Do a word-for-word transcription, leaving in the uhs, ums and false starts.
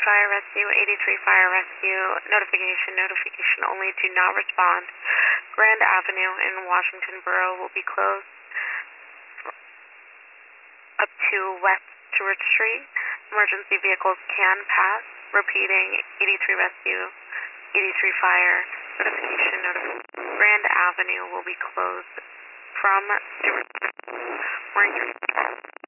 Fire Rescue, eighty-three Fire Rescue, notification, notification only, do not respond. Grand Avenue in Washington Borough will be closed up to West Stewart Street. Emergency vehicles can pass. Repeating, eighty-three Rescue, eighty-three Fire, notification, notification. Grand Avenue will be closed from Stewart Street.